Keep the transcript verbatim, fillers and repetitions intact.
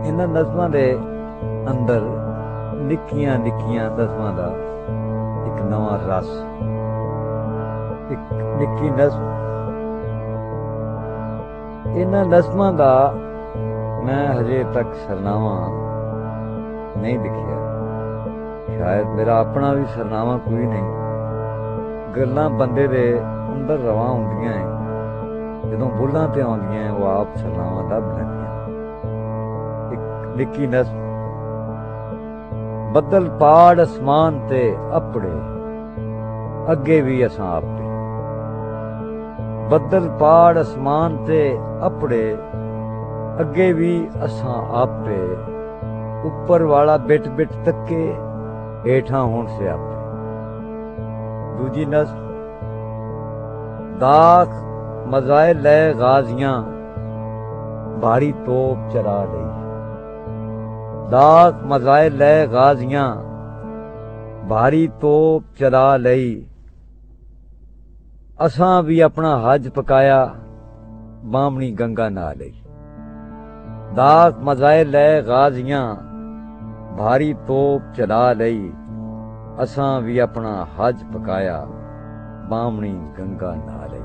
इन्हां नज़मां दे अंदर निक्कियां निक्कियां नज़मां दा एक नवां रस, एक निक्की नज़म, इन्हां नज़मां दा मैं हजे तक सरनामा नहीं लिखिया। शायद मेरा अपना भी सरनामा कोई नहीं। गल्लां बंदे दे अंदर रवां होंदियां हैं, जदों बुल्लां ते आउंदियां वो आप सरनामा लभ लैंदियां। एक निक्की नज़म, बदल पाड़ असमान ते अपड़े, अगे भी असां आपे। बदल पाड़ असमान ते अपड़े, अगे भी असां आपे। उपर वाला बिट बिट तके, हेठां होण स्यापे। दूजी नज़म, दाख मज़ाए लै गाजियां, भारी तोप चला लई। दाख मज़ाए लै गाजियां, भारी तोप चला लई। असां भी अपना हज पकाया, बामणी गंगा नहा लई। दाख मज़ाए लै गाजियां, भारी तोप चला लई। असां भी अपना हज पकाया, बामणी गंगा नहा लई।